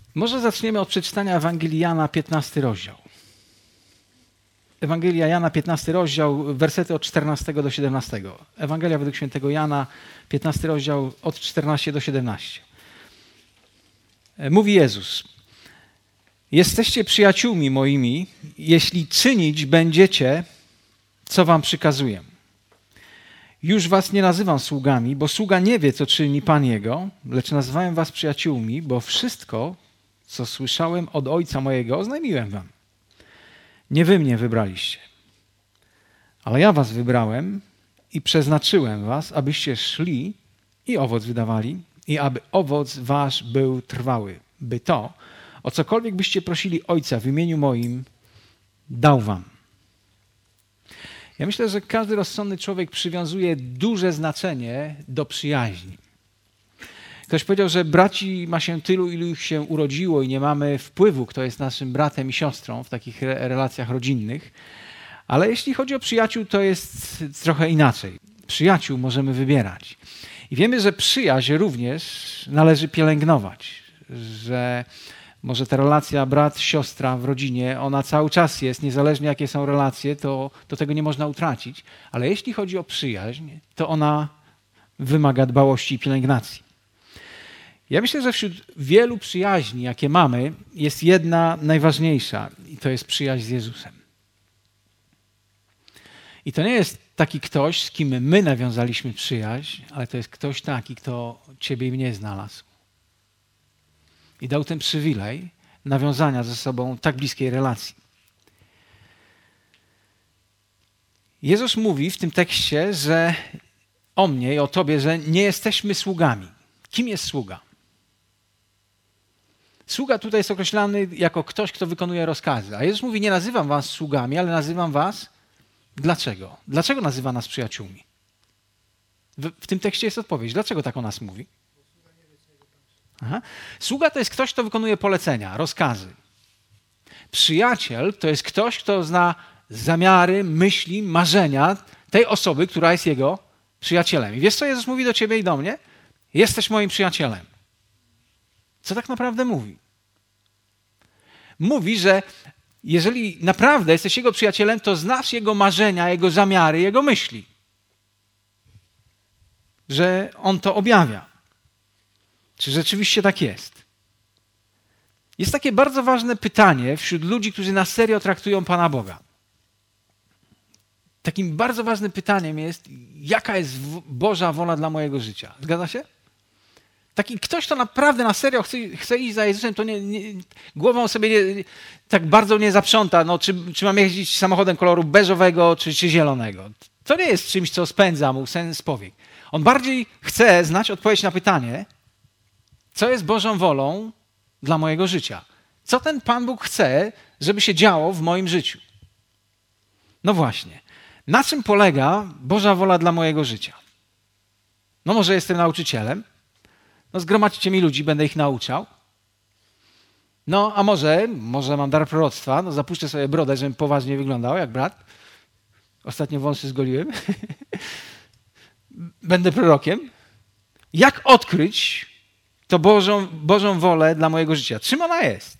Może zaczniemy od przeczytania Ewangelii Jana, 15 rozdział. Ewangelia Jana, 15 rozdział, wersety od 14 do 17. Ewangelia według świętego Jana, 15 rozdział, od 14 do 17. Mówi Jezus: jesteście przyjaciółmi moimi, jeśli czynić będziecie, co wam przykazuję. Już was nie nazywam sługami, bo sługa nie wie, co czyni Pan jego, lecz nazywałem was przyjaciółmi, bo wszystko, co słyszałem od Ojca mojego, oznajmiłem wam. Nie wy mnie wybraliście, ale ja was wybrałem i przeznaczyłem was, abyście szli i owoc wydawali, i aby owoc wasz był trwały, by to, o cokolwiek byście prosili Ojca w imieniu moim, dał wam. Ja myślę, że każdy rozsądny człowiek przywiązuje duże znaczenie do przyjaźni. Ktoś powiedział, że braci ma się tylu, ilu ich się urodziło i nie mamy wpływu, kto jest naszym bratem i siostrą w takich relacjach rodzinnych. Ale jeśli chodzi o przyjaciół, to jest trochę inaczej. Przyjaciół możemy wybierać. I wiemy, że przyjaźń również należy pielęgnować, że może ta relacja brat-siostra w rodzinie, ona cały czas jest, niezależnie jakie są relacje, to tego nie można utracić. Ale jeśli chodzi o przyjaźń, to ona wymaga dbałości i pielęgnacji. Ja myślę, że wśród wielu przyjaźni, jakie mamy, jest jedna najważniejsza i to jest przyjaźń z Jezusem. I to nie jest taki ktoś, z kim my nawiązaliśmy przyjaźń, ale to jest ktoś taki, kto ciebie i mnie znalazł. I dał ten przywilej nawiązania ze sobą tak bliskiej relacji. Jezus mówi w tym tekście, że o mnie i o tobie, że nie jesteśmy sługami. Kim jest sługa? Sługa tutaj jest określany jako ktoś, kto wykonuje rozkazy. A Jezus mówi, nie nazywam was sługami, ale nazywam was. Dlaczego? Dlaczego nazywa nas przyjaciółmi? W tym tekście jest odpowiedź. Dlaczego tak o nas mówi? Aha. Sługa to jest ktoś, kto wykonuje polecenia, rozkazy. Przyjaciel to jest ktoś, kto zna zamiary, myśli, marzenia tej osoby, która jest jego przyjacielem. I wiesz, co Jezus mówi do ciebie i do mnie? Jesteś moim przyjacielem. Co tak naprawdę mówi? Mówi, że jeżeli naprawdę jesteś jego przyjacielem, to znasz jego marzenia, jego zamiary, jego myśli. Że on to objawia. Czy rzeczywiście tak jest? Jest takie bardzo ważne pytanie wśród ludzi, którzy na serio traktują Pana Boga. Takim bardzo ważnym pytaniem jest, jaka jest Boża wola dla mojego życia. Zgadza się? Taki ktoś, kto naprawdę na serio chce iść za Jezusem, to głową sobie tak bardzo nie zaprząta, no, czy mam jeździć samochodem koloru beżowego, czy zielonego. To nie jest czymś, co spędza mu sens powiek. On bardziej chce znać odpowiedź na pytanie, co jest Bożą wolą dla mojego życia. Co ten Pan Bóg chce, żeby się działo w moim życiu. No właśnie. Na czym polega Boża wola dla mojego życia? No może jestem nauczycielem. No zgromadźcie mi ludzi, będę ich nauczał. No a może mam dar proroctwa, no zapuszczę sobie brodę, żebym poważnie wyglądał jak brat. Ostatnio wąsy zgoliłem. Będę prorokiem. Jak odkryć to Bożą wolę dla mojego życia? Czym ona jest?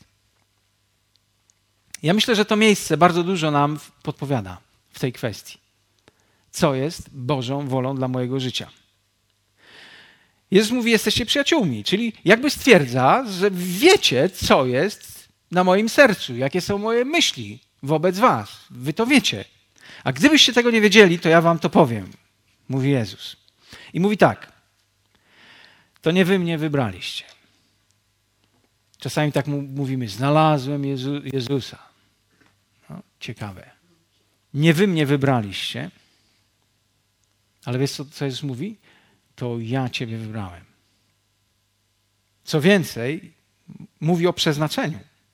Ja myślę, że to miejsce bardzo dużo nam podpowiada w tej kwestii. Co jest Bożą wolą dla mojego życia? Jezus mówi, jesteście przyjaciółmi, czyli jakby stwierdza, że wiecie, co jest na moim sercu, jakie są moje myśli wobec was. Wy to wiecie. A gdybyście tego nie wiedzieli, to ja wam to powiem, mówi Jezus. I mówi tak, to nie wy mnie wybraliście. Czasami tak mówimy, znalazłem Jezusa. No, ciekawe. Nie wy mnie wybraliście, ale wiesz, co Jezus mówi? To ja ciebie wybrałem. Co więcej, mówi o przeznaczeniu.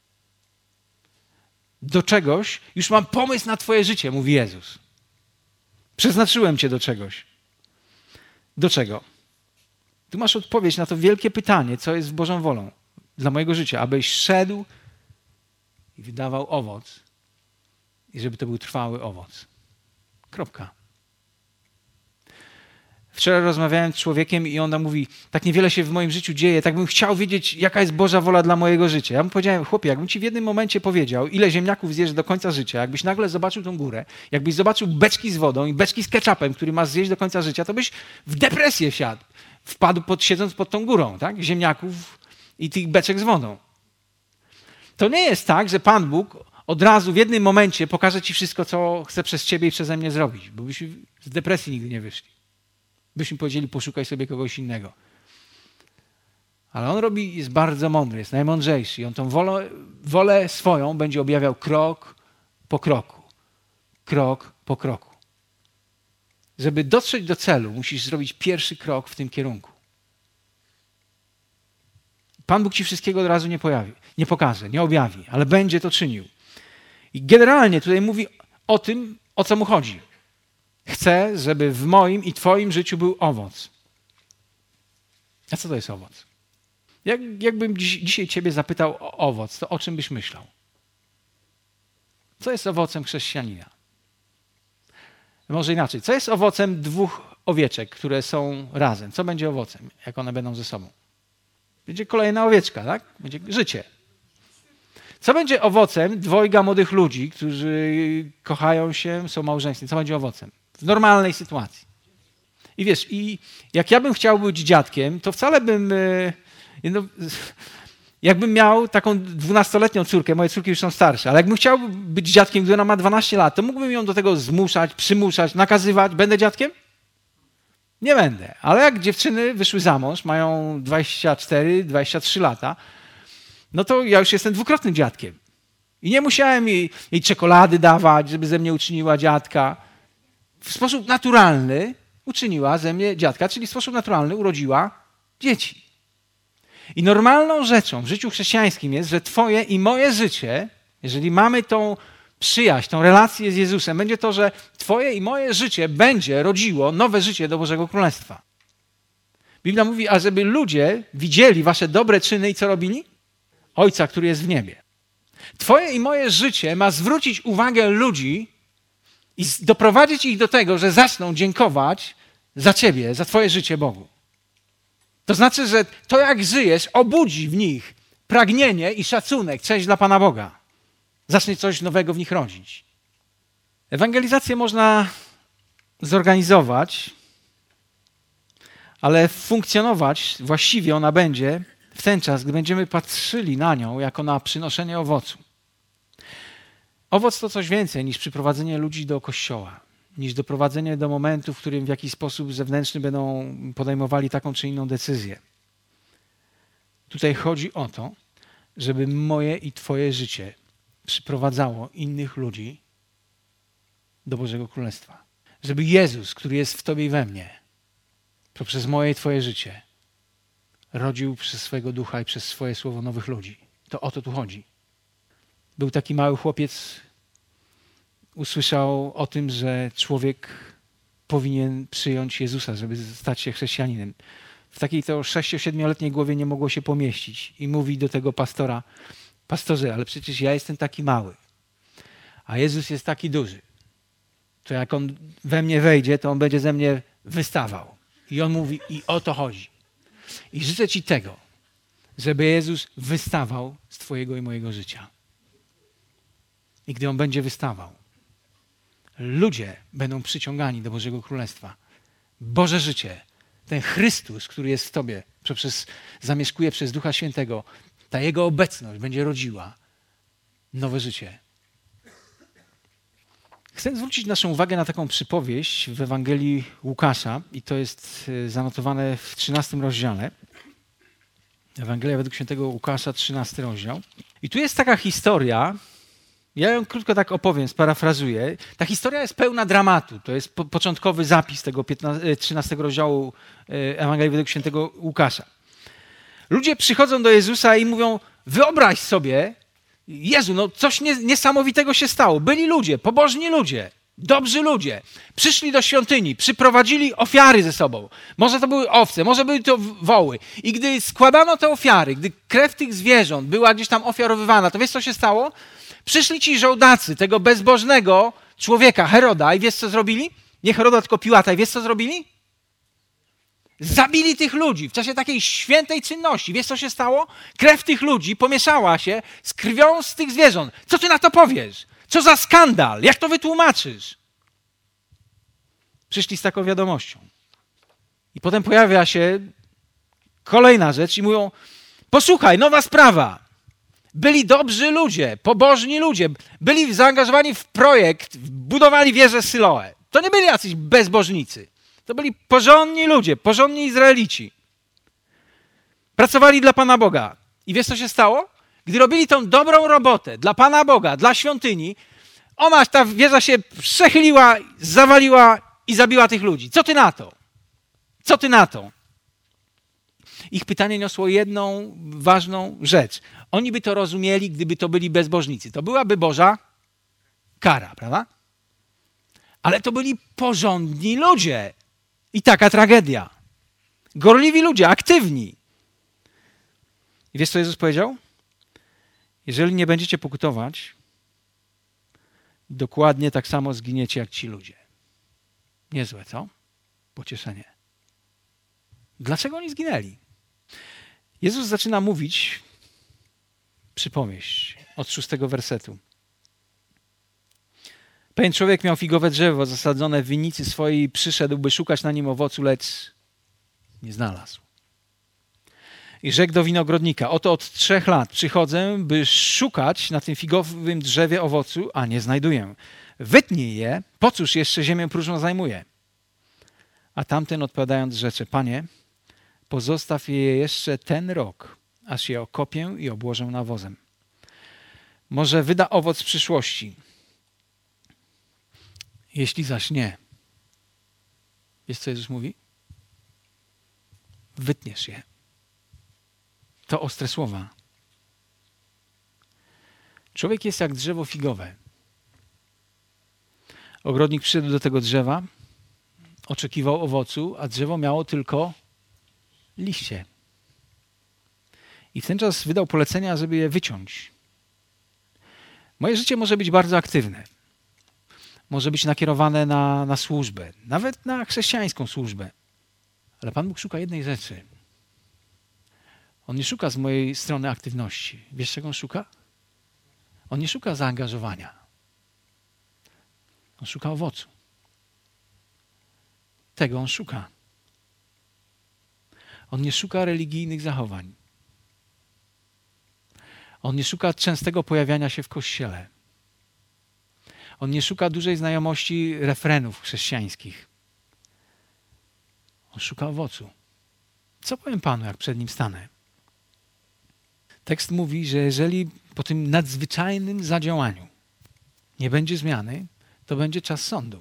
Do czegoś, już mam pomysł na twoje życie, mówi Jezus. Przeznaczyłem cię do czegoś. Do czego? Tu masz odpowiedź na to wielkie pytanie, co jest Bożą wolą dla mojego życia, abyś szedł i wydawał owoc i żeby to był trwały owoc. Kropka. Wczoraj rozmawiałem z człowiekiem i on mówi, tak niewiele się w moim życiu dzieje, tak bym chciał wiedzieć, jaka jest Boża wola dla mojego życia. Ja mu powiedziałem, chłopie, jakbym ci w jednym momencie powiedział, ile ziemniaków zjesz do końca życia, jakbyś nagle zobaczył tą górę, jakbyś zobaczył beczki z wodą i beczki z ketchupem, który masz zjeść do końca życia, to byś w depresję wpadł siedząc pod tą górą, tak? Ziemniaków i tych beczek z wodą. To nie jest tak, że Pan Bóg od razu w jednym momencie pokaże ci wszystko, co chce przez ciebie i przeze mnie zrobić, bo byśmy z depresji nigdy nie wyszli. Byśmy powiedzieli, poszukaj sobie kogoś innego. Ale on jest bardzo mądry, jest najmądrzejszy i on tą wolę swoją będzie objawiał krok po kroku. Krok po kroku. Żeby dotrzeć do celu, musisz zrobić pierwszy krok w tym kierunku. Pan Bóg ci wszystkiego od razu nie pokaże, nie objawi, ale będzie to czynił. I generalnie tutaj mówi o tym, o co mu chodzi. Chcę, żeby w moim i twoim życiu był owoc. A co to jest owoc? Jakbym dzisiaj ciebie zapytał o owoc, to o czym byś myślał? Co jest owocem chrześcijanina? Może inaczej. Co jest owocem 2 owieczek, które są razem? Co będzie owocem, jak one będą ze sobą? Będzie kolejna owieczka, tak? Będzie życie. Co będzie owocem 2 młodych ludzi, którzy kochają się, są małżeństwem? Co będzie owocem? W normalnej sytuacji. I wiesz, jak ja bym chciał być dziadkiem, to wcale bym... jakbym miał taką 12-letnią córkę, moje córki już są starsze, ale jakbym chciał być dziadkiem, gdy ona ma 12 lat, to mógłbym ją do tego zmuszać, przymuszać, nakazywać. Będę dziadkiem? Nie będę. Ale jak dziewczyny wyszły za mąż, mają 24, 23 lata, no to ja już jestem 2-krotnym dziadkiem. I nie musiałem jej czekolady dawać, żeby ze mnie uczyniła dziadka. W sposób naturalny uczyniła ze mnie dziadka, czyli w sposób naturalny urodziła dzieci. I normalną rzeczą w życiu chrześcijańskim jest, że twoje i moje życie, jeżeli mamy tą przyjaźń, tą relację z Jezusem, będzie to, że twoje i moje życie będzie rodziło nowe życie do Bożego Królestwa. Biblia mówi, a żeby ludzie widzieli wasze dobre czyny i co robili? Ojca, który jest w niebie. Twoje i moje życie ma zwrócić uwagę ludzi i doprowadzić ich do tego, że zaczną dziękować za ciebie, za twoje życie Bogu. To znaczy, że to jak żyjesz obudzi w nich pragnienie i szacunek, cześć dla Pana Boga. Zacznie coś nowego w nich rodzić. Ewangelizację można zorganizować, ale funkcjonować właściwie ona będzie w ten czas, gdy będziemy patrzyli na nią jako na przynoszenie owocu. Owoc to coś więcej niż przyprowadzenie ludzi do kościoła, niż doprowadzenie do momentu, w którym w jakiś sposób zewnętrzny będą podejmowali taką czy inną decyzję. Tutaj chodzi o to, żeby moje i twoje życie przyprowadzało innych ludzi do Bożego Królestwa. Żeby Jezus, który jest w tobie i we mnie, poprzez moje i twoje życie rodził przez swojego ducha i przez swoje słowo nowych ludzi. To o to tu chodzi. Był taki mały chłopiec, usłyszał o tym, że człowiek powinien przyjąć Jezusa, żeby stać się chrześcijaninem. W takiej to 6-7-letniej głowie nie mogło się pomieścić. I mówi do tego pastora, pastorze, ale przecież ja jestem taki mały, a Jezus jest taki duży. To jak On we mnie wejdzie, to On będzie ze mnie wystawał. I on mówi, i o to chodzi. I życzę ci tego, żeby Jezus wystawał z twojego i mojego życia. I gdy On będzie wystawał, ludzie będą przyciągani do Bożego Królestwa. Boże życie, ten Chrystus, który jest w tobie, zamieszkuje przez Ducha Świętego, ta Jego obecność będzie rodziła nowe życie. Chcę zwrócić naszą uwagę na taką przypowieść w Ewangelii Łukasza i to jest zanotowane w 13 rozdziale. Ewangelia według świętego Łukasza, 13 rozdział. I tu jest taka historia, ja ją krótko tak opowiem, sparafrazuję. Ta historia jest pełna dramatu. To jest początkowy zapis tego 13 rozdziału Ewangelii według świętego Łukasza. Ludzie przychodzą do Jezusa i mówią, wyobraź sobie, Jezu, no coś niesamowitego się stało. Byli ludzie, pobożni ludzie, dobrzy ludzie. Przyszli do świątyni, przyprowadzili ofiary ze sobą. Może to były owce, może były to woły. I gdy składano te ofiary, gdy krew tych zwierząt była gdzieś tam ofiarowywana, to wiesz co się stało? Przyszli ci żołdacy tego bezbożnego człowieka, Heroda, i wiesz co zrobili? Nie Heroda, tylko Piłata. I wiesz co zrobili? Zabili tych ludzi w czasie takiej świętej czynności. Wiesz, co się stało? Krew tych ludzi pomieszała się z krwią z tych zwierząt. Co ty na to powiesz? Co za skandal? Jak to wytłumaczysz? Przyszli z taką wiadomością. I potem pojawia się kolejna rzecz i mówią, posłuchaj, nowa sprawa. Byli dobrzy ludzie, pobożni ludzie, byli zaangażowani w projekt, budowali wieżę Syloe. To nie byli jacyś bezbożnicy. To byli porządni ludzie, porządni Izraelici. Pracowali dla Pana Boga. I wiesz, co się stało? Gdy robili tą dobrą robotę dla Pana Boga, dla świątyni, ta wieża się przechyliła, zawaliła i zabiła tych ludzi. Co ty na to? Co ty na to? Ich pytanie niosło jedną ważną rzecz. Oni by to rozumieli, gdyby to byli bezbożnicy. To byłaby Boża kara, prawda? Ale to byli porządni ludzie. I taka tragedia. Gorliwi ludzie, aktywni. I wiesz, co Jezus powiedział? Jeżeli nie będziecie pokutować, dokładnie tak samo zginiecie jak ci ludzie. Niezłe, co? Pocieszenie. Dlaczego oni zginęli? Jezus zaczyna mówić przypowieść od 6 wersetu. Pewien człowiek miał figowe drzewo zasadzone w winnicy swojej i przyszedł, by szukać na nim owocu, lecz nie znalazł. I rzekł do winogrodnika, oto od 3 lat przychodzę, by szukać na tym figowym drzewie owocu, a nie znajduję. Wytnij je, po cóż jeszcze ziemię próżną zajmuje? A tamten odpowiadając rzecze, Panie, pozostaw je jeszcze ten rok, aż je okopię i obłożę nawozem. Może wyda owoc w przyszłości. Jeśli zaś nie, wiesz, co Jezus mówi? Wytniesz je. To ostre słowa. Człowiek jest jak drzewo figowe. Ogrodnik przyszedł do tego drzewa, oczekiwał owocu, a drzewo miało tylko liście. I w ten czas wydał polecenia, żeby je wyciąć. Moje życie może być bardzo aktywne. Może być nakierowane na służbę, nawet na chrześcijańską służbę. Ale Pan Bóg szuka jednej rzeczy. On nie szuka z mojej strony aktywności. Wiesz, czego on szuka? On nie szuka zaangażowania. On szuka owocu. Tego on szuka. On nie szuka religijnych zachowań. On nie szuka częstego pojawiania się w kościele. On nie szuka dużej znajomości refrenów chrześcijańskich. On szuka owocu. Co powiem Panu, jak przed nim stanę? Tekst mówi, że jeżeli po tym nadzwyczajnym zadziałaniu nie będzie zmiany, to będzie czas sądu.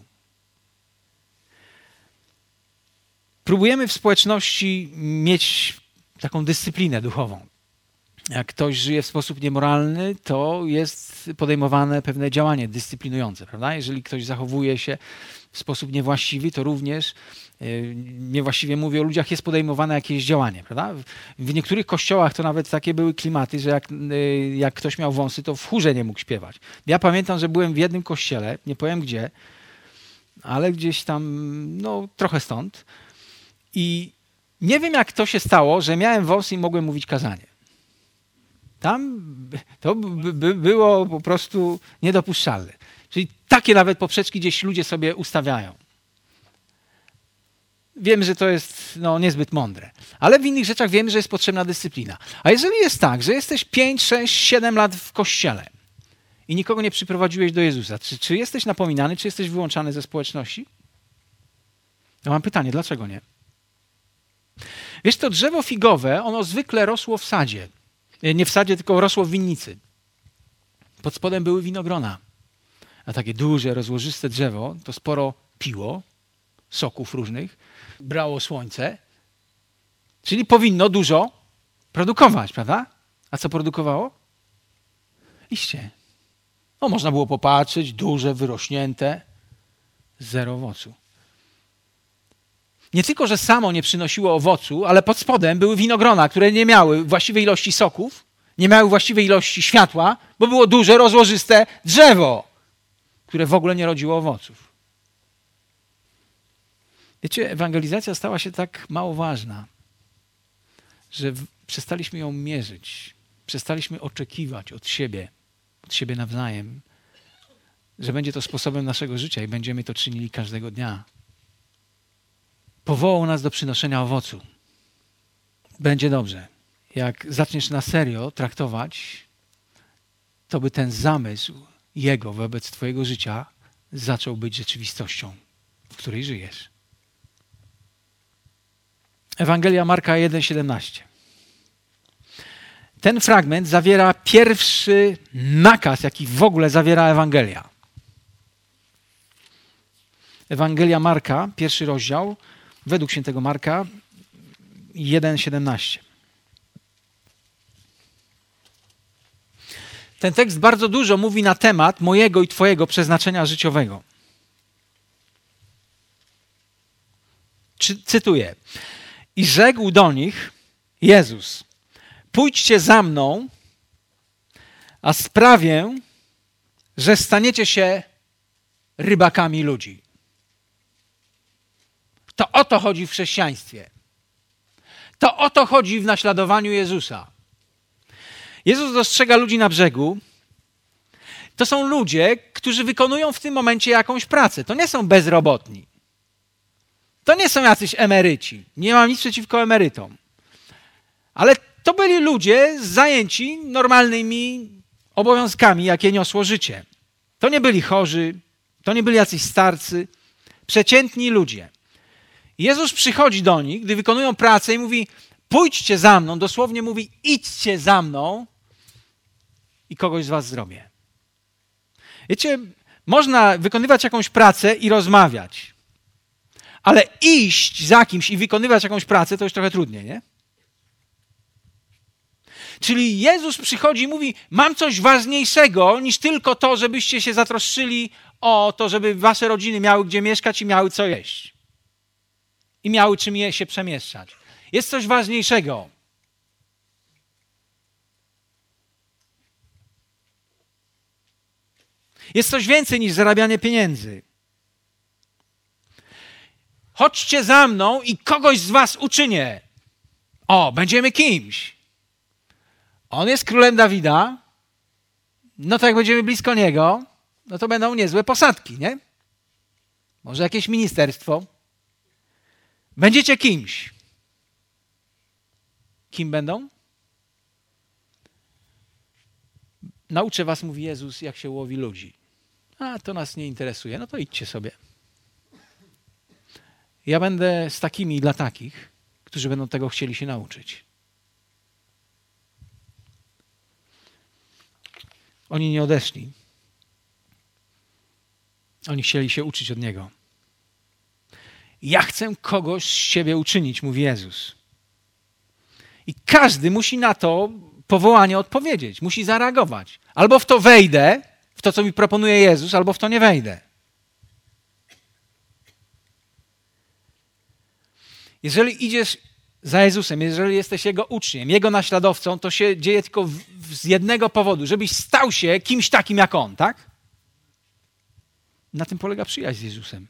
Próbujemy w społeczności mieć taką dyscyplinę duchową. Jak ktoś żyje w sposób niemoralny, to jest podejmowane pewne działanie dyscyplinujące, prawda? Jeżeli ktoś zachowuje się w sposób niewłaściwy, to również, niewłaściwie mówię o ludziach, jest podejmowane jakieś działanie, prawda? W niektórych kościołach to nawet takie były klimaty, że jak ktoś miał wąsy, to w chórze nie mógł śpiewać. Ja pamiętam, że byłem w jednym kościele, nie powiem gdzie, ale gdzieś tam, no trochę stąd, i nie wiem, jak to się stało, że miałem wąsy i mogłem mówić kazanie. Tam to było po prostu niedopuszczalne. Czyli takie nawet poprzeczki gdzieś ludzie sobie ustawiają. Wiemy, że to jest niezbyt mądre. Ale w innych rzeczach wiemy, że jest potrzebna dyscyplina. A jeżeli jest tak, że jesteś 5, 6, 7 lat w kościele i nikogo nie przyprowadziłeś do Jezusa, czy jesteś napominany, czy jesteś wyłączany ze społeczności? Ja mam pytanie, dlaczego nie? Wiesz, to drzewo figowe, ono zwykle rosło w sadzie. Nie w sadzie, tylko rosło w winnicy. Pod spodem były winogrona. A takie duże, rozłożyste drzewo to sporo piło, soków różnych, brało słońce, czyli powinno dużo produkować, prawda? A co produkowało? Liście. Można było popatrzeć, duże, wyrośnięte, zero owocu. Nie tylko, że samo nie przynosiło owocu, ale pod spodem były winogrona, które nie miały właściwej ilości soków, nie miały właściwej ilości światła, bo było duże, rozłożyste drzewo, które w ogóle nie rodziło owoców. Wiecie, ewangelizacja stała się tak mało ważna, że przestaliśmy ją mierzyć. Przestaliśmy oczekiwać od siebie nawzajem, że będzie to sposobem naszego życia i będziemy to czynili każdego dnia. Powołał nas do przynoszenia owocu. Będzie dobrze. Jak zaczniesz na serio traktować, to by ten zamysł Jego wobec twojego życia zaczął być rzeczywistością, w której żyjesz. Ewangelia Marka 1,17. Ten fragment zawiera pierwszy nakaz, jaki w ogóle zawiera Ewangelia. Ewangelia Marka, pierwszy rozdział, według świętego Marka 1,17. Ten tekst bardzo dużo mówi na temat mojego i twojego przeznaczenia życiowego. Cytuję. I rzekł do nich Jezus: pójdźcie za mną, a sprawię, że staniecie się rybakami ludzi. To o to chodzi w chrześcijaństwie. To o to chodzi w naśladowaniu Jezusa. Jezus dostrzega ludzi na brzegu. To są ludzie, którzy wykonują w tym momencie jakąś pracę. To nie są bezrobotni. To nie są jacyś emeryci. Nie mam nic przeciwko emerytom. Ale to byli ludzie zajęci normalnymi obowiązkami, jakie niosło życie. To nie byli chorzy, to nie byli jacyś starcy. Przeciętni ludzie. Jezus przychodzi do nich, gdy wykonują pracę i mówi: pójdźcie za mną, dosłownie mówi: idźcie za mną i kogoś z was zrobię. Wiecie, można wykonywać jakąś pracę i rozmawiać, ale iść za kimś i wykonywać jakąś pracę to już trochę trudniej, nie? Czyli Jezus przychodzi i mówi: mam coś ważniejszego niż tylko to, żebyście się zatroszczyli o to, żeby wasze rodziny miały gdzie mieszkać i miały co jeść. I miały czym się przemieszczać. Jest coś ważniejszego. Jest coś więcej niż zarabianie pieniędzy. Chodźcie za mną i kogoś z was uczynię. O, będziemy kimś. On jest królem Dawida. No to jak będziemy blisko niego, no to będą niezłe posadki, nie? Może jakieś ministerstwo. Będziecie kimś. Kim będą? Nauczę was, mówi Jezus, jak się łowi ludzi. A to nas nie interesuje. No to idźcie sobie. Ja będę z takimi dla takich, którzy będą tego chcieli się nauczyć. Oni nie odeszli. Oni chcieli się uczyć od Niego. Ja chcę kogoś z siebie uczynić, mówi Jezus. I każdy musi na to powołanie odpowiedzieć. Musi zareagować. Albo w to wejdę, w to, co mi proponuje Jezus, albo w to nie wejdę. Jeżeli idziesz za Jezusem, jeżeli jesteś Jego uczniem, Jego naśladowcą, to się dzieje tylko z jednego powodu, żebyś stał się kimś takim jak On, tak? Na tym polega przyjaźń z Jezusem.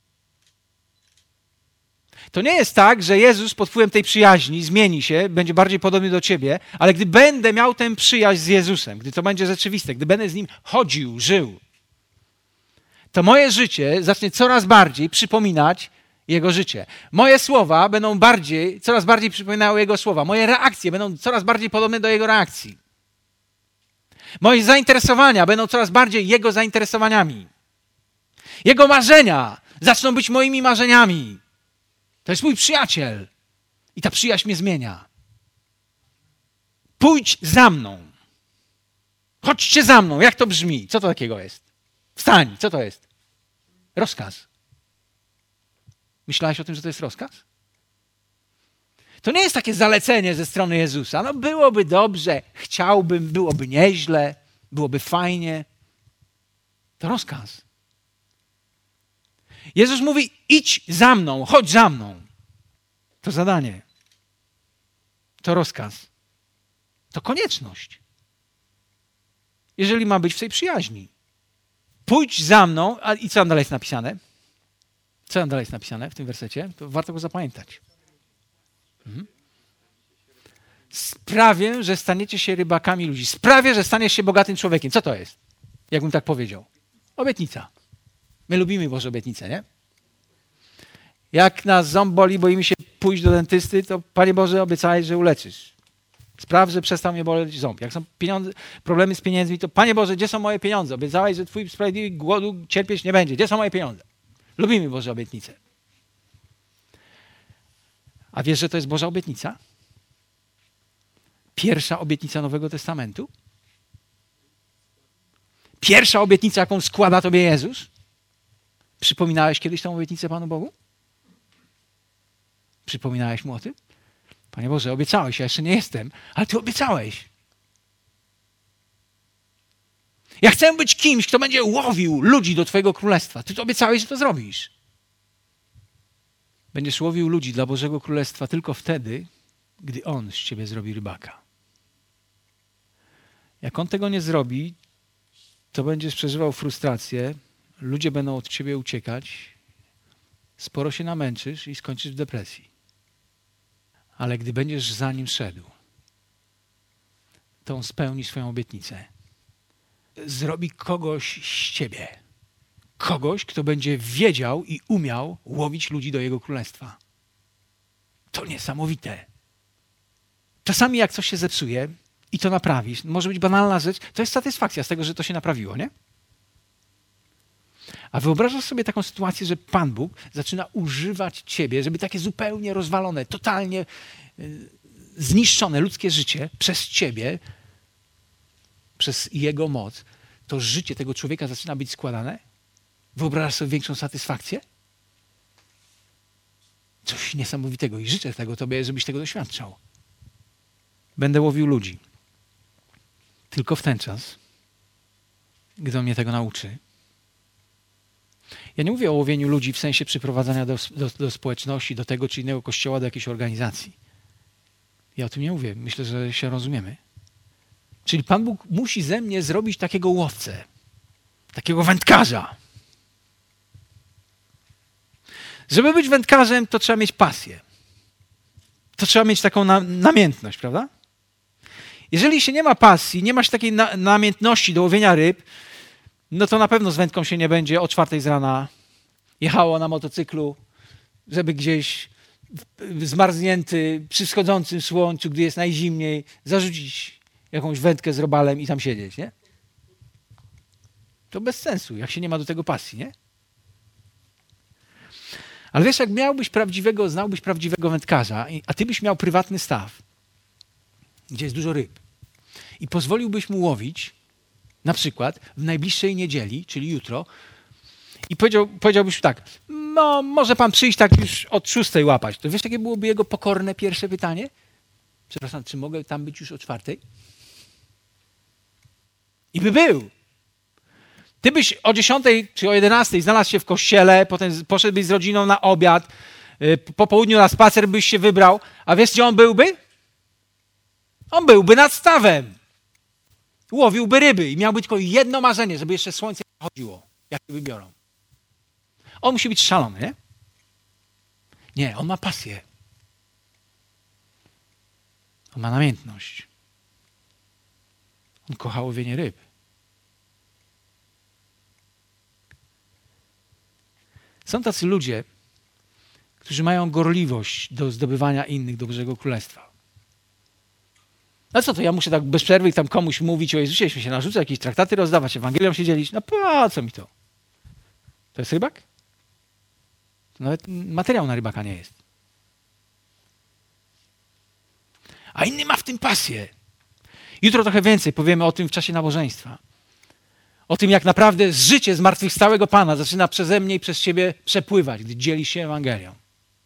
To nie jest tak, że Jezus pod wpływem tej przyjaźni zmieni się, będzie bardziej podobny do ciebie, ale gdy będę miał tę przyjaźń z Jezusem, gdy to będzie rzeczywiste, gdy będę z Nim chodził, żył, to moje życie zacznie coraz bardziej przypominać Jego życie. Moje słowa będą coraz bardziej przypominały Jego słowa. Moje reakcje będą coraz bardziej podobne do Jego reakcji. Moje zainteresowania będą coraz bardziej Jego zainteresowaniami. Jego marzenia zaczną być moimi marzeniami. To jest mój przyjaciel. I ta przyjaźń mnie zmienia. Pójdź za mną. Chodźcie za mną. Jak to brzmi? Co to takiego jest? Wstań. Co to jest? Rozkaz. Myślałeś o tym, że to jest rozkaz? To nie jest takie zalecenie ze strony Jezusa. No byłoby dobrze, chciałbym, byłoby nieźle, byłoby fajnie. To rozkaz. Jezus mówi: idź za mną, chodź za mną. To zadanie. To rozkaz. To konieczność. Jeżeli ma być w tej przyjaźni. Pójdź za mną, i co tam dalej jest napisane? Co tam dalej jest napisane w tym wersecie? To warto go zapamiętać. Sprawię, że staniecie się rybakami ludzi. Sprawię, że staniesz się bogatym człowiekiem. Co to jest? Jakbym tak powiedział. Obietnica. My lubimy Boże obietnice, nie? Jak nas ząb boli, boimy się pójść do dentysty, to Panie Boże, obiecałeś, że uleczysz. Spraw, że przestał mnie boleć ząb. Jak są problemy z pieniędzmi, to Panie Boże, gdzie są moje pieniądze? Obiecałeś, że Twój sprawiedliwy głodu cierpieć nie będzie. Gdzie są moje pieniądze? Lubimy Boże obietnice. A wiesz, że to jest Boża obietnica? Pierwsza obietnica Nowego Testamentu? Pierwsza obietnica, jaką składa Tobie Jezus? Przypominałeś kiedyś tę obietnicę Panu Bogu? Przypominałeś Mu o tym? Panie Boże, obiecałeś, ja jeszcze nie jestem, ale Ty obiecałeś. Ja chcę być kimś, kto będzie łowił ludzi do Twojego Królestwa. Ty to obiecałeś, że to zrobisz. Będziesz łowił ludzi dla Bożego Królestwa tylko wtedy, gdy On z Ciebie zrobi rybaka. Jak On tego nie zrobi, to będziesz przeżywał frustrację, ludzie będą od Ciebie uciekać, sporo się namęczysz i skończysz w depresji. Ale gdy będziesz za Nim szedł, to On spełni swoją obietnicę. Zrobi kogoś z Ciebie. Kogoś, kto będzie wiedział i umiał łowić ludzi do Jego Królestwa. To niesamowite. Czasami jak coś się zepsuje i to naprawisz, może być banalna rzecz, to jest satysfakcja z tego, że to się naprawiło, nie? A wyobrażasz sobie taką sytuację, że Pan Bóg zaczyna używać Ciebie, żeby takie zupełnie rozwalone, totalnie zniszczone ludzkie życie przez Ciebie, przez Jego moc, to życie tego człowieka zaczyna być składane? Wyobrażasz sobie większą satysfakcję? Coś niesamowitego i życzę tego Tobie, żebyś tego doświadczał. Będę łowił ludzi. Tylko w ten czas, gdy On mnie tego nauczy. Ja nie mówię o łowieniu ludzi w sensie przyprowadzania do społeczności, do tego czy innego kościoła, do jakiejś organizacji. Ja o tym nie mówię. Myślę, że się rozumiemy. Czyli Pan Bóg musi ze mnie zrobić takiego łowcę, takiego wędkarza. Żeby być wędkarzem, to trzeba mieć pasję. To trzeba mieć taką namiętność, prawda? Jeżeli się nie ma pasji, nie masz takiej namiętności do łowienia ryb, no to na pewno z wędką się nie będzie o 4 z rana jechało na motocyklu, żeby gdzieś zmarznięty przy wschodzącym słońcu, gdy jest najzimniej, zarzucić jakąś wędkę z robalem i tam siedzieć, nie? To bez sensu, jak się nie ma do tego pasji, nie? Ale wiesz, jak znałbyś prawdziwego wędkarza, a ty byś miał prywatny staw, gdzie jest dużo ryb i pozwoliłbyś mu łowić, na przykład w najbliższej niedzieli, czyli jutro, i powiedziałbyś tak, no może pan przyjść tak już od 6 łapać. To wiesz, jakie byłoby jego pokorne pierwsze pytanie? Przepraszam, czy mogę tam być już o 4? I by był. Ty byś o 10 czy o 11 znalazł się w kościele, potem poszedłbyś z rodziną na obiad, po południu na spacer byś się wybrał, a wiesz, gdzie on byłby? On byłby nad stawem. Łowiłby ryby i miałby tylko jedno marzenie, żeby jeszcze słońce nie chodziło, jak je wybiorą. On musi być szalony, nie? Nie, on ma pasję. On ma namiętność. On kocha łowienie ryb. Są tacy ludzie, którzy mają gorliwość do zdobywania innych do Bożego Królestwa. No co to, ja muszę tak bez przerwy tam komuś mówić o Jezusie, się narzucać, jakieś traktaty rozdawać, Ewangelią się dzielić. No po co mi to? To jest rybak? To nawet materiał na rybaka nie jest. A inny ma w tym pasję. Jutro trochę więcej powiemy o tym w czasie nabożeństwa. O tym, jak naprawdę życie zmartwychwstałego Pana zaczyna przeze mnie i przez Ciebie przepływać, gdy dzieli się Ewangelią.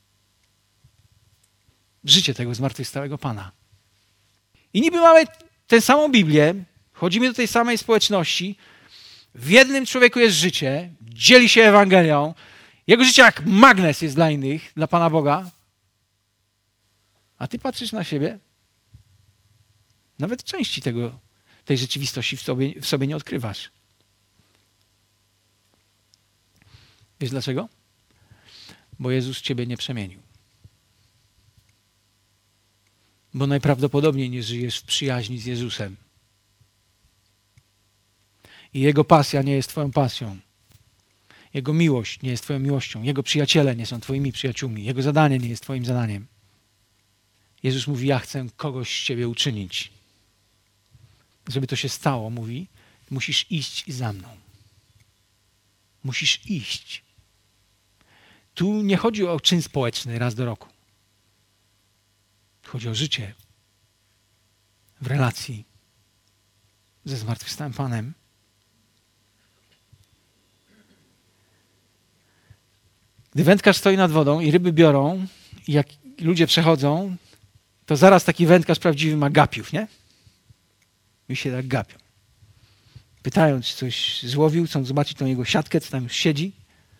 Życie tego zmartwychwstałego Pana. I niby mamy tę samą Biblię, chodzimy do tej samej społeczności, w jednym człowieku jest życie, dzieli się Ewangelią, jego życie jak magnes jest dla innych, dla Pana Boga, a ty patrzysz na siebie, nawet części tej rzeczywistości w sobie nie odkrywasz. Wiesz dlaczego? Bo Jezus ciebie nie przemienił. Bo najprawdopodobniej nie żyjesz w przyjaźni z Jezusem. I Jego pasja nie jest twoją pasją. Jego miłość nie jest twoją miłością. Jego przyjaciele nie są twoimi przyjaciółmi. Jego zadanie nie jest twoim zadaniem. Jezus mówi, ja chcę kogoś z ciebie uczynić. Żeby to się stało, mówi, musisz iść za mną. Musisz iść. Tu nie chodzi o czyn społeczny raz do roku. Chodzi o życie w relacji ze zmartwychwstałym Panem. Gdy wędkarz stoi nad wodą i ryby biorą, i jak ludzie przechodzą, to zaraz taki wędkarz prawdziwy ma gapiów, nie? I się tak gapią. Pytają, czy coś złowił, chcą zobaczyć tą jego siatkę, co tam już siedzi.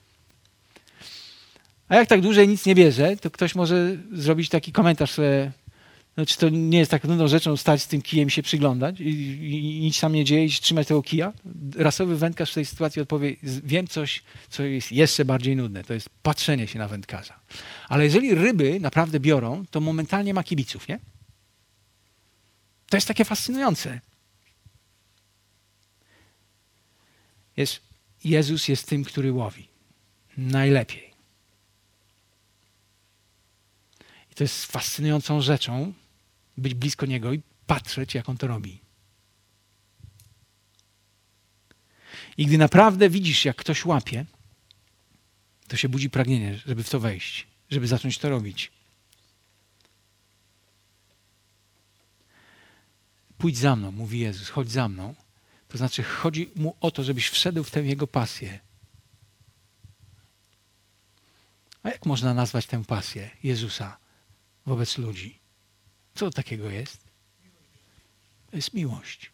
A jak tak dłużej nic nie bierze, to ktoś może zrobić taki komentarz, że no, czy to nie jest tak nudną rzeczą stać z tym kijem i się przyglądać i nic tam nie dzieje i trzymać tego kija? Rasowy wędkarz w tej sytuacji odpowie, wiem coś, co jest jeszcze bardziej nudne. To jest patrzenie się na wędkarza. Ale jeżeli ryby naprawdę biorą, to momentalnie ma kibiców, nie? To jest takie fascynujące. Jezus jest tym, który łowi. Najlepiej. I to jest fascynującą rzeczą być blisko Niego i patrzeć, jak On to robi. I gdy naprawdę widzisz, jak ktoś łapie, to się budzi pragnienie, żeby w to wejść, żeby zacząć to robić. Pójdź za mną, mówi Jezus, chodź za mną. To znaczy chodzi Mu o to, żebyś wszedł w tę Jego pasję. A jak można nazwać tę pasję Jezusa wobec ludzi? Co takiego jest? To jest miłość.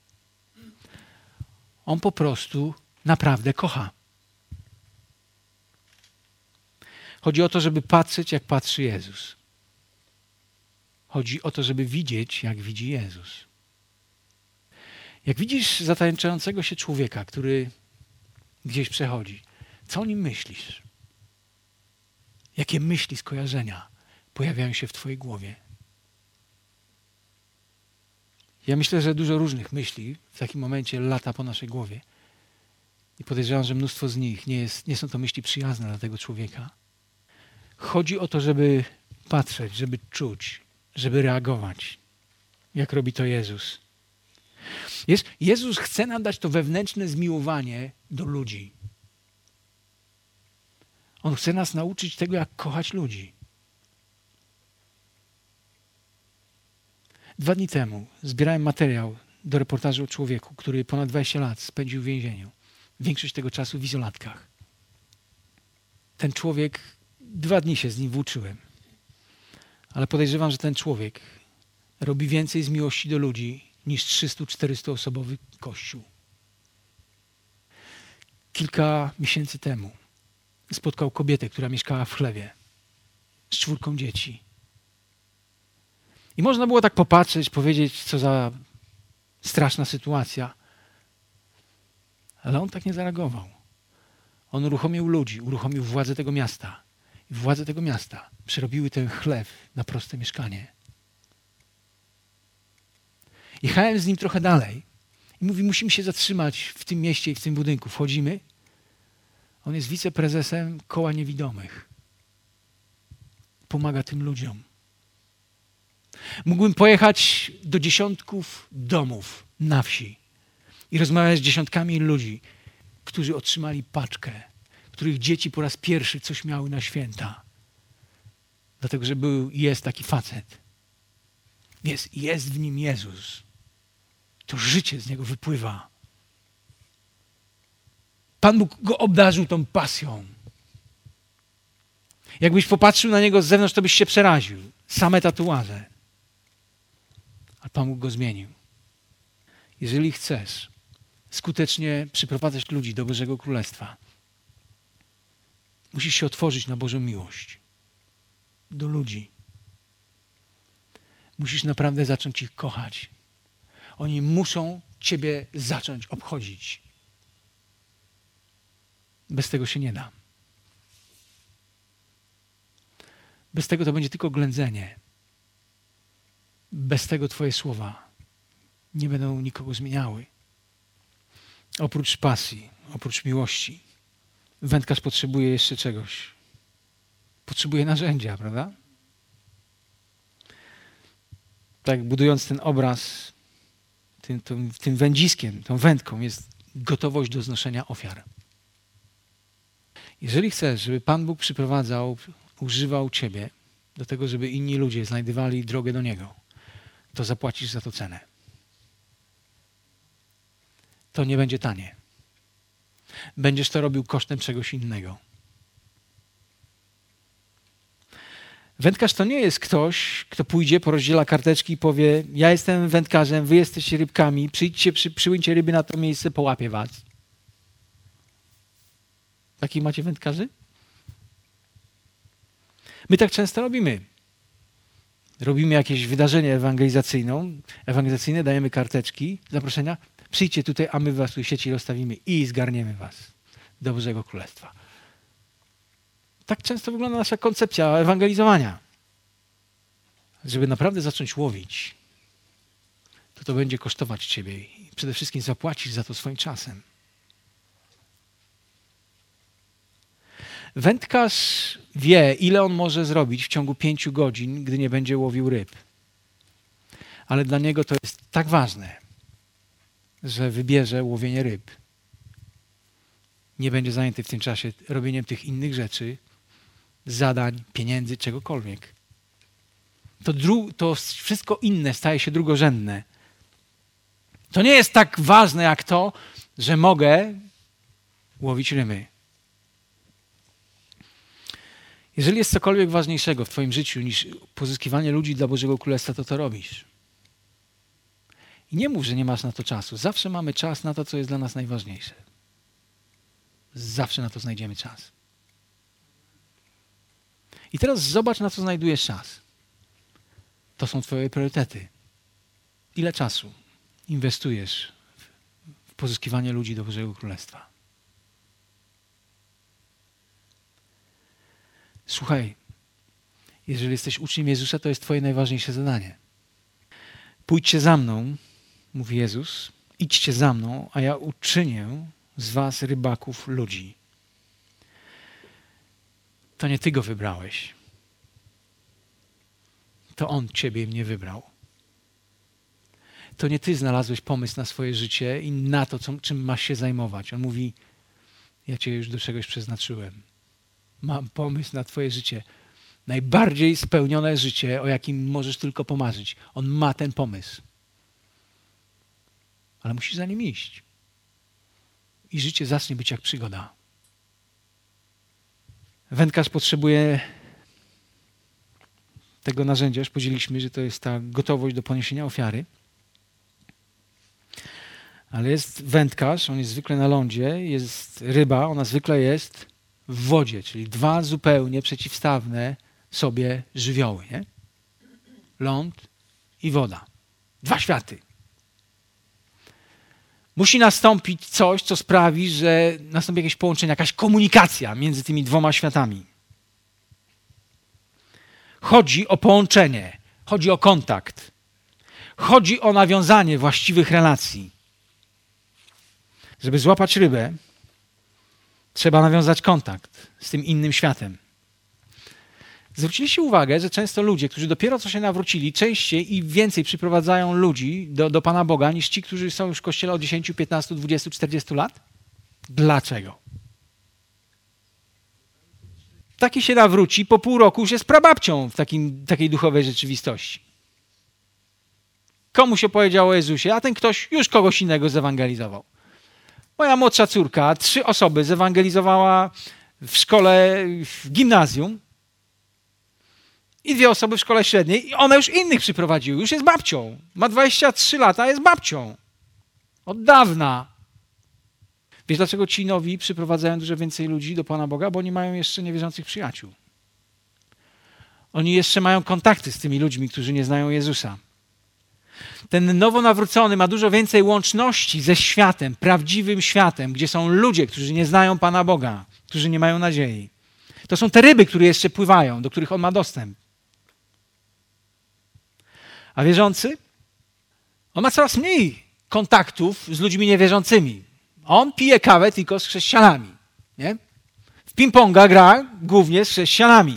On po prostu naprawdę kocha. Chodzi o to, żeby patrzeć, jak patrzy Jezus. Chodzi o to, żeby widzieć, jak widzi Jezus. Jak widzisz zatańczającego się człowieka, który gdzieś przechodzi, co o nim myślisz? Jakie myśli, skojarzenia pojawiają się w twojej głowie? Ja myślę, że dużo różnych myśli w takim momencie lata po naszej głowie. I podejrzewam, że mnóstwo z nich nie są to myśli przyjazne dla tego człowieka. Chodzi o to, żeby patrzeć, żeby czuć, żeby reagować, jak robi to Jezus. Jezus chce nam dać to wewnętrzne zmiłowanie do ludzi. On chce nas nauczyć tego, jak kochać ludzi. 2 dni temu zbierałem materiał do reportażu o człowieku, który ponad 20 lat spędził w więzieniu. Większość tego czasu w izolatkach. Ten człowiek, 2 dni się z nim włóczyłem. Ale podejrzewam, że ten człowiek robi więcej z miłości do ludzi niż 300-400 osobowy kościół. Kilka miesięcy temu spotkał kobietę, która mieszkała w chlewie z 4 dzieci. I można było tak popatrzeć, powiedzieć, co za straszna sytuacja. Ale on tak nie zareagował. On uruchomił ludzi, uruchomił władze tego miasta. I władze tego miasta przerobiły ten chlew na proste mieszkanie. Jechałem z nim trochę dalej i mówi, musimy się zatrzymać w tym mieście i w tym budynku. Wchodzimy. On jest wiceprezesem Koła Niewidomych. Pomaga tym ludziom. Mógłbym pojechać do dziesiątków domów na wsi i rozmawiać z dziesiątkami ludzi, którzy otrzymali paczkę, których dzieci po raz pierwszy coś miały na święta. Dlatego, że jest taki facet. Jest w nim Jezus. To życie z niego wypływa. Pan Bóg go obdarzył tą pasją. Jakbyś popatrzył na niego z zewnątrz, to byś się przeraził. Same tatuaże. A Pan Bóg go zmienił. Jeżeli chcesz skutecznie przyprowadzać ludzi do Bożego Królestwa, musisz się otworzyć na Bożą miłość. Do ludzi. Musisz naprawdę zacząć ich kochać. Oni muszą ciebie zacząć obchodzić. Bez tego się nie da. Bez tego to będzie tylko ględzenie. Bez tego twoje słowa nie będą nikogo zmieniały. Oprócz pasji, oprócz miłości, wędkarz potrzebuje jeszcze czegoś. Potrzebuje narzędzia, prawda? Tak, budując ten obraz, tym wędziskiem, tą wędką jest gotowość do znoszenia ofiar. Jeżeli chcesz, żeby Pan Bóg używał ciebie do tego, żeby inni ludzie znajdywali drogę do Niego, to zapłacisz za to cenę. To nie będzie tanie. Będziesz to robił kosztem czegoś innego. Wędkarz to nie jest ktoś, kto pójdzie, porozdziela karteczki i powie: ja jestem wędkarzem, wy jesteście rybkami, przyjdźcie, przyłyńcie ryby na to miejsce, połapię was. Takich macie wędkarzy? My tak często robimy. Robimy jakieś wydarzenie ewangelizacyjne, dajemy karteczki, zaproszenia. Przyjdźcie tutaj, a my was tu sieci rozstawimy i zgarniemy was do Bożego Królestwa. Tak często wygląda nasza koncepcja ewangelizowania. Żeby naprawdę zacząć łowić, to będzie kosztować ciebie i przede wszystkim zapłacisz za to swoim czasem. Wędkarz wie, ile on może zrobić w ciągu 5 godzin, gdy nie będzie łowił ryb. Ale dla niego to jest tak ważne, że wybierze łowienie ryb. Nie będzie zajęty w tym czasie robieniem tych innych rzeczy, zadań, pieniędzy, czegokolwiek. To wszystko inne staje się drugorzędne. To nie jest tak ważne jak to, że mogę łowić ryby. Jeżeli jest cokolwiek ważniejszego w twoim życiu niż pozyskiwanie ludzi dla Bożego Królestwa, to robisz. I nie mów, że nie masz na to czasu. Zawsze mamy czas na to, co jest dla nas najważniejsze. Zawsze na to znajdziemy czas. I teraz zobacz, na co znajdujesz czas. To są twoje priorytety. Ile czasu inwestujesz w pozyskiwanie ludzi do Bożego Królestwa? Słuchaj, jeżeli jesteś uczniem Jezusa, to jest twoje najważniejsze zadanie. Pójdźcie za mną, mówi Jezus, idźcie za mną, a ja uczynię z was rybaków ludzi. To nie ty go wybrałeś. To on ciebie i mnie wybrał. To nie ty znalazłeś pomysł na swoje życie i na to, czym masz się zajmować. On mówi: ja cię już do czegoś przeznaczyłem. Mam pomysł na twoje życie. Najbardziej spełnione życie, o jakim możesz tylko pomarzyć. On ma ten pomysł. Ale musisz za nim iść. I życie zacznie być jak przygoda. Wędkarz potrzebuje tego narzędzia. Już powiedzieliśmy, że to jest ta gotowość do poniesienia ofiary. Ale jest wędkarz, on jest zwykle na lądzie, jest ryba, ona zwykle jest w wodzie, czyli 2 zupełnie przeciwstawne sobie żywioły. Nie? Ląd i woda. 2 światy. Musi nastąpić coś, co sprawi, że nastąpi jakieś połączenie, jakaś komunikacja między tymi 2 światami. Chodzi o połączenie, chodzi o kontakt, chodzi o nawiązanie właściwych relacji. Żeby złapać rybę, trzeba nawiązać kontakt z tym innym światem. Zwróciliście uwagę, że często ludzie, którzy dopiero co się nawrócili, częściej i więcej przyprowadzają ludzi do Pana Boga niż ci, którzy są już w kościele od 10, 15, 20, 40 lat? Dlaczego? Taki się nawróci, po pół roku już jest prababcią w takiej duchowej rzeczywistości. Komuś opowiedział o Jezusie, a ten ktoś już kogoś innego zewangelizował. Moja młodsza córka 3 osoby zewangelizowała w szkole, w gimnazjum i 2 osoby w szkole średniej i one już innych przyprowadziły. Już jest babcią. Ma 23 lata, jest babcią. Od dawna. Wiesz, dlaczego ci nowi przyprowadzają dużo więcej ludzi do Pana Boga? Bo oni mają jeszcze niewierzących przyjaciół. Oni jeszcze mają kontakty z tymi ludźmi, którzy nie znają Jezusa. Ten nowonawrócony ma dużo więcej łączności ze światem, prawdziwym światem, gdzie są ludzie, którzy nie znają Pana Boga, którzy nie mają nadziei. To są te ryby, które jeszcze pływają, do których on ma dostęp. A wierzący? On ma coraz mniej kontaktów z ludźmi niewierzącymi. On pije kawę tylko z chrześcijanami. Nie? W ping-ponga gra głównie z chrześcijanami.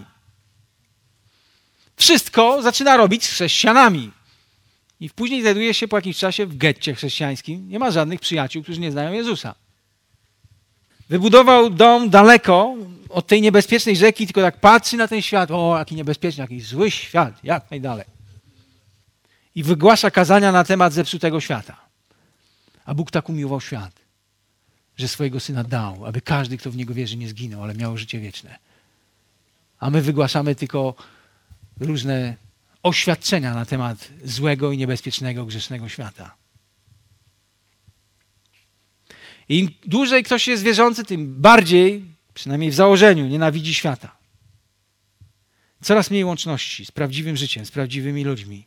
Wszystko zaczyna robić z chrześcijanami. I później znajduje się po jakimś czasie w getcie chrześcijańskim. Nie ma żadnych przyjaciół, którzy nie znają Jezusa. Wybudował dom daleko od tej niebezpiecznej rzeki, tylko tak patrzy na ten świat. O, jaki niebezpieczny, jaki zły świat, jak najdalej. I wygłasza kazania na temat zepsutego świata. A Bóg tak umiłował świat, że swojego Syna dał, aby każdy, kto w Niego wierzy, nie zginął, ale miał życie wieczne. A my wygłaszamy tylko różne oświadczenia na temat złego i niebezpiecznego, grzesznego świata. I im dłużej ktoś jest wierzący, tym bardziej, przynajmniej w założeniu, nienawidzi świata. Coraz mniej łączności z prawdziwym życiem, z prawdziwymi ludźmi.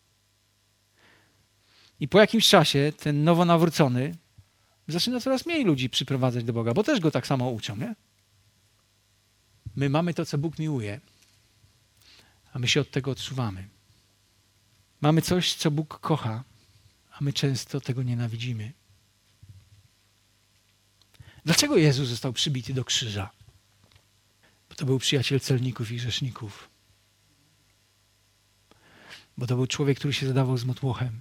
I po jakimś czasie ten nowonawrócony zaczyna coraz mniej ludzi przyprowadzać do Boga, bo też go tak samo uczą, nie? My mamy to, co Bóg miłuje, a my się od tego odsuwamy. Mamy coś, co Bóg kocha, a my często tego nienawidzimy. Dlaczego Jezus został przybity do krzyża? Bo to był przyjaciel celników i grzeszników. Bo to był człowiek, który się zadawał z motłochem.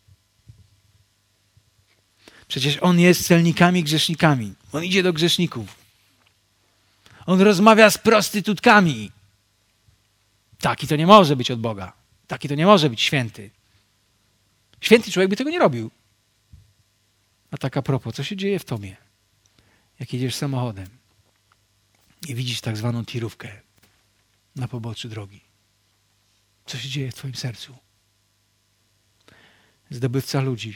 Przecież on jest celnikami i grzesznikami. On idzie do grzeszników. On rozmawia z prostytutkami. Taki to nie może być od Boga. Taki to nie może być święty. Święty człowiek by tego nie robił. A tak a propos, co się dzieje w tobie? Jak jedziesz samochodem i widzisz tak zwaną tirówkę na poboczu drogi. Co się dzieje w twoim sercu? Zdobywca ludzi.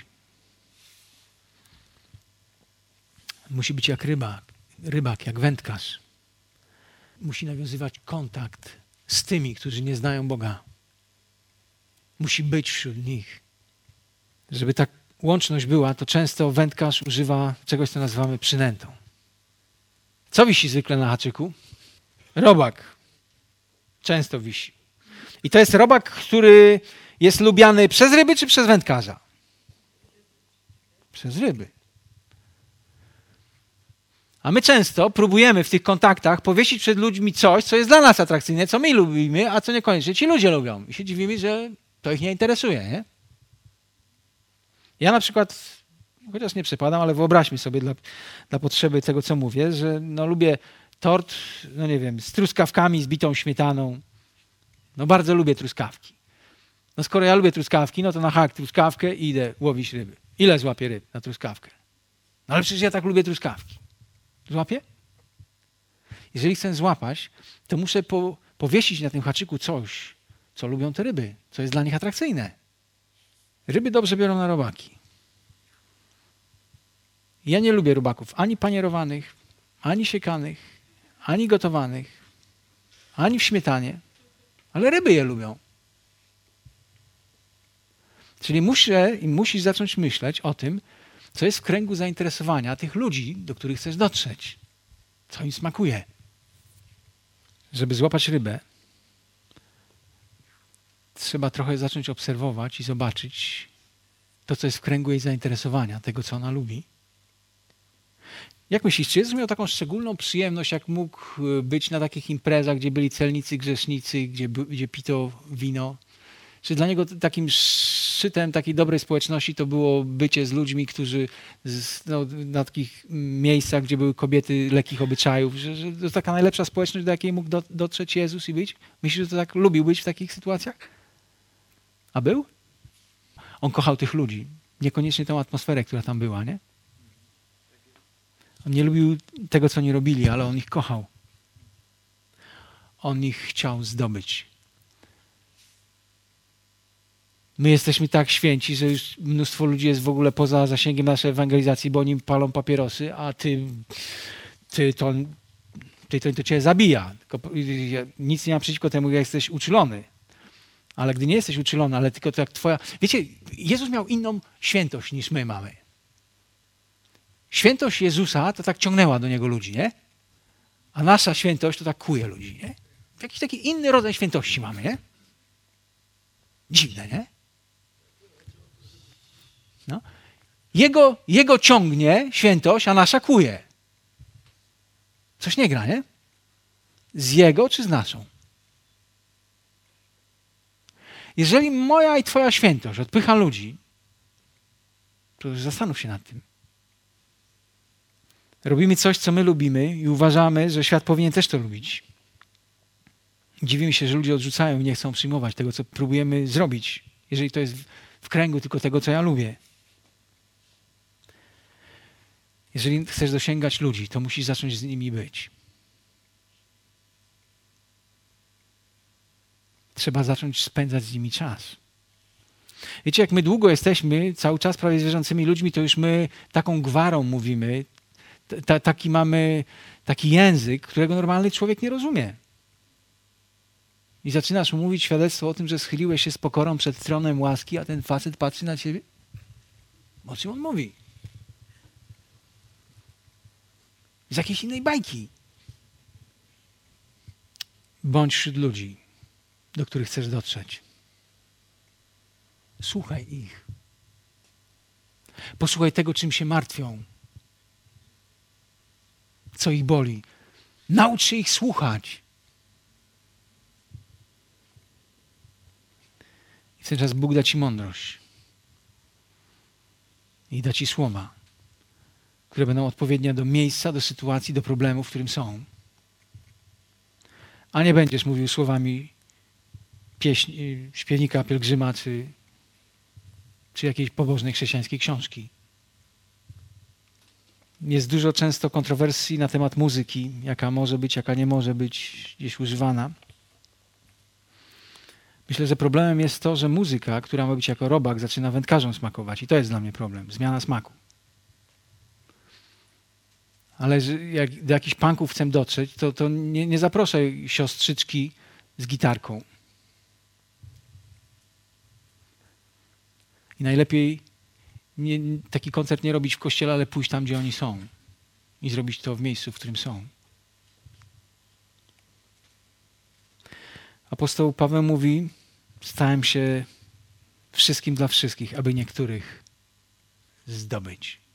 Musi być jak rybak, jak wędkarz. Musi nawiązywać kontakt z tymi, którzy nie znają Boga. Musi być wśród nich. Żeby ta łączność była, to często wędkarz używa czegoś, co nazywamy przynętą. Co wisi zwykle na haczyku? Robak. Często wisi. I to jest robak, który jest lubiany przez ryby czy przez wędkarza? Przez ryby. A my często próbujemy w tych kontaktach powiesić przed ludźmi coś, co jest dla nas atrakcyjne, co my lubimy, a co niekoniecznie ci ludzie lubią. I się dziwimy, że to ich nie interesuje, nie? Ja na przykład, chociaż nie przepadam, ale wyobraźmy sobie dla potrzeby tego, co mówię, że lubię tort, z truskawkami, z bitą śmietaną. Bardzo lubię truskawki. Skoro ja lubię truskawki, to na hak truskawkę i idę łowić ryby. Ile złapię ryb na truskawkę? Ale przecież ja tak lubię truskawki. Złapię? Jeżeli chcę złapać, to muszę powiesić na tym haczyku coś, co lubią te ryby, co jest dla nich atrakcyjne. Ryby dobrze biorą na robaki. Ja nie lubię robaków ani panierowanych, ani siekanych, ani gotowanych, ani w śmietanie, ale ryby je lubią. Czyli musisz zacząć myśleć o tym, co jest w kręgu zainteresowania tych ludzi, do których chcesz dotrzeć. Co im smakuje. Żeby złapać rybę, trzeba trochę zacząć obserwować i zobaczyć to, co jest w kręgu jej zainteresowania, tego, co ona lubi. Jak myślisz, czy Jezus miał taką szczególną przyjemność, jak mógł być na takich imprezach, gdzie byli celnicy, grzesznicy, gdzie pito wino? Czy dla niego takim szczytem takiej dobrej społeczności to było bycie z ludźmi, którzy na takich miejscach, gdzie były kobiety lekkich obyczajów, że to jest taka najlepsza społeczność, do jakiej mógł dotrzeć Jezus i być? Myślisz, że to tak lubił być w takich sytuacjach? A był? On kochał tych ludzi. Niekoniecznie tą atmosferę, która tam była, nie? On nie lubił tego, co oni robili, ale on ich kochał. On ich chciał zdobyć. My jesteśmy tak święci, że już mnóstwo ludzi jest w ogóle poza zasięgiem naszej ewangelizacji, bo oni palą papierosy, a ty to cię zabija. Nic nie mam przeciwko temu, jak jesteś uczulony. Ale gdy nie jesteś uczulony, ale tylko to jak twoja... Wiecie, Jezus miał inną świętość niż my mamy. Świętość Jezusa to tak ciągnęła do Niego ludzi, nie? A nasza świętość to tak kuje ludzi, nie? Jakiś taki inny rodzaj świętości mamy, nie? Dziwne, nie? No. Jego ciągnie świętość, a nasza kuje. Coś nie gra, nie? Z jego czy z naszą? Jeżeli moja i twoja świętość odpycha ludzi, to już zastanów się nad tym. Robimy coś, co my lubimy i uważamy, że świat powinien też to lubić. Dziwimy się, że ludzie odrzucają i nie chcą przyjmować tego, co próbujemy zrobić, jeżeli to jest w kręgu tylko tego, co ja lubię. Jeżeli chcesz dosięgać ludzi, to musisz zacząć z nimi być. Trzeba zacząć spędzać z nimi czas. Wiecie, jak my długo jesteśmy cały czas prawie z wierzącymi ludźmi, to już my taką gwarą mówimy, mamy taki język, którego normalny człowiek nie rozumie. I zaczynasz mówić świadectwo o tym, że schyliłeś się z pokorą przed tronem łaski, a ten facet patrzy na ciebie. O czym on mówi? Z jakiejś innej bajki. Bądź wśród ludzi, do których chcesz dotrzeć. Słuchaj ich. Posłuchaj tego, czym się martwią. Co ich boli. Naucz się ich słuchać. I w ten czas Bóg da ci mądrość. I da ci słowa, które będą odpowiednie do miejsca, do sytuacji, do problemu, w którym są. A nie będziesz mówił słowami śpiewnika, pielgrzyma, czy jakiejś pobożnej chrześcijańskiej książki. Jest dużo często kontrowersji na temat muzyki, jaka może być, jaka nie może być gdzieś używana. Myślę, że problemem jest to, że muzyka, która ma być jako robak, zaczyna wędkarzom smakować. I to jest dla mnie problem. Zmiana smaku. Ale jak do jakichś punków chcę dotrzeć, to nie zaproszę siostrzyczki z gitarką. I najlepiej taki koncert nie robić w kościele, ale pójść tam, gdzie oni są. I zrobić to w miejscu, w którym są. Apostoł Paweł mówi, stałem się wszystkim dla wszystkich, aby niektórych zdobyć.